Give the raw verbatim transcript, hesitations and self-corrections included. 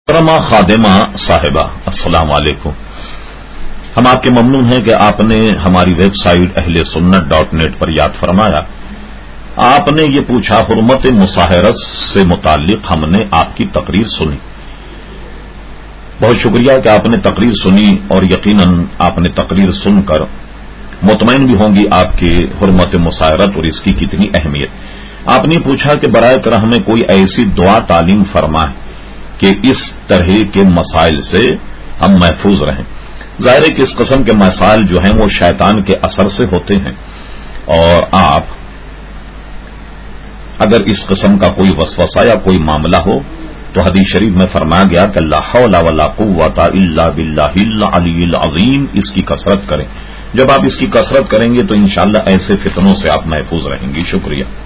मोहतरमा खादिमा साहिबा, अस्सलाम वालेकुम। हम आपके ममनून हैं कि आपने हमारी वेबसाइट अहले सुन्नत डॉट नेट पर याद फरमाया। आपने ये पूछा, हुर्मत मुसाहरत से मुताल्लिक हमने आपकी तकरीर सुनी। बहुत शुक्रिया कि आपने तकरीर सुनी और यकीनन आपने तकरीर सुनकर मुतमईन भी होंगी आपके हुर्मत मुसाहरत और इसकी कितनी अहमियत। आपने पूछा कि बराए करम हमें कोई ऐसी दुआ तालीम फरमाए कि इस तरह के मसाइल से हम महफूज रहें। जाहिर है कि इस किस्म के मसाइल जो हैं वो शैतान के असर से होते हैं, और आप अगर इस किस्म का कोई वसवसा या कोई मामला हो तो हदीस शरीफ में फरमाया गया कि ला हौला वला कुव्वता इल्ला बिल्लाहिल अलीय्यिल अज़ीम, इसकी कसरत करें। जब आप इसकी कसरत करेंगे तो इंशाअल्लाह ऐसे फितनों से आप महफूज रहेंगी। शुक्रिया।